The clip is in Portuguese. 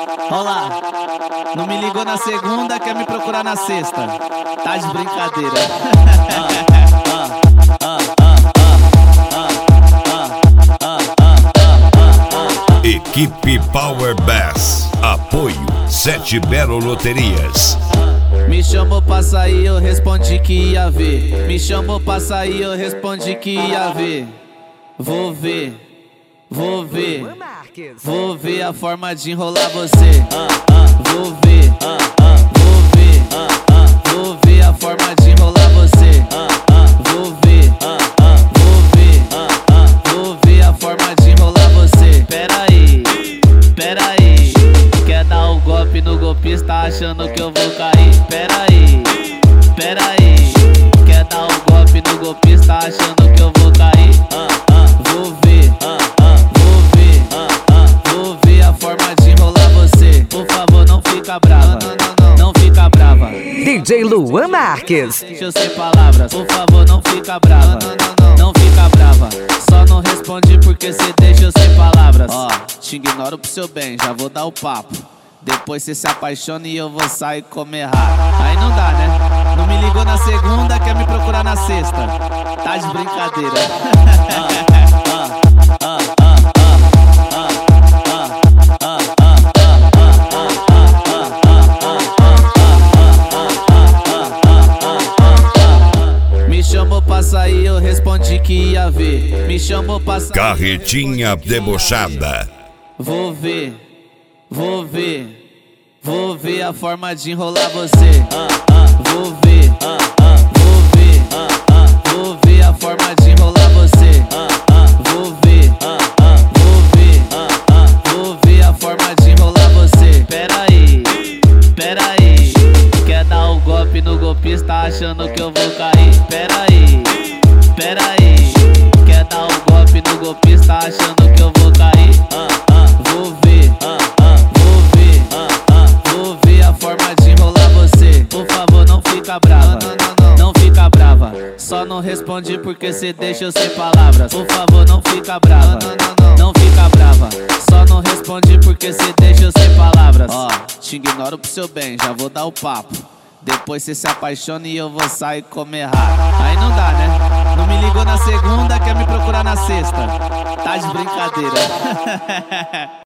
Olá, não me ligou na segunda, quer me procurar na sexta. Tá de brincadeira. Equipe Power Bass. Apoio 7 Belo Loterias. Me chamou pra sair, eu respondi que ia ver. Me chamou pra sair, eu respondi que ia ver. Vou ver, vou ver, vou ver a forma de enrolar você. Vou ver, vou ver, vou ver a forma de enrolar você. Vou ver, vou ver, vou ver a forma de enrolar você. Pera aí, quer dar o golpe no golpista achando que eu vou cair? Pera aí, quer dar o golpe no golpista achando que eu vou cair? Vou ver, vou ver a forma de enrolar você. Por favor, não fica brava, não fica brava. DJ Luan Marques. Deixa eu sem palavras, por favor, não fica brava, não fica brava. Só não responde porque cê deixa eu sem palavras. Ó, te ignoro pro seu bem, já vou dar o papo. Depois cê se apaixona e eu vou sair comer rato. Aí não dá, né? Não me ligou na segunda, quer me procurar na sexta. Tá de brincadeira. Me chamou pra sair, eu respondi que ia ver. Me chamou pra sair. Carretinha debochada. Vou ver, vou ver, vou ver a forma de enrolar você. Vou ver, vou ver, vou ver a forma de enrolar você. Vou ver, vou ver, vou ver a forma de enrolar você. Pera aí, quer dar o golpe no golpista achando que eu vou cair? Pera aí, quer dar o golpe no golpista achando que eu vou cair? Vou ver, vou ver a forma de enrolar você. Por favor, não fica brava, não fica brava. Só não responde porque cê deixa eu sem palavras. Por favor, não fica brava, não fica brava. Só não responde porque cê deixa eu sem palavras. Ó, te ignoro pro seu bem, já vou dar o papo. Depois cê se apaixona e eu vou sair comer rato. Aí não dá, né? Não me ligou na segunda, quer me procurar na sexta. Tá de brincadeira.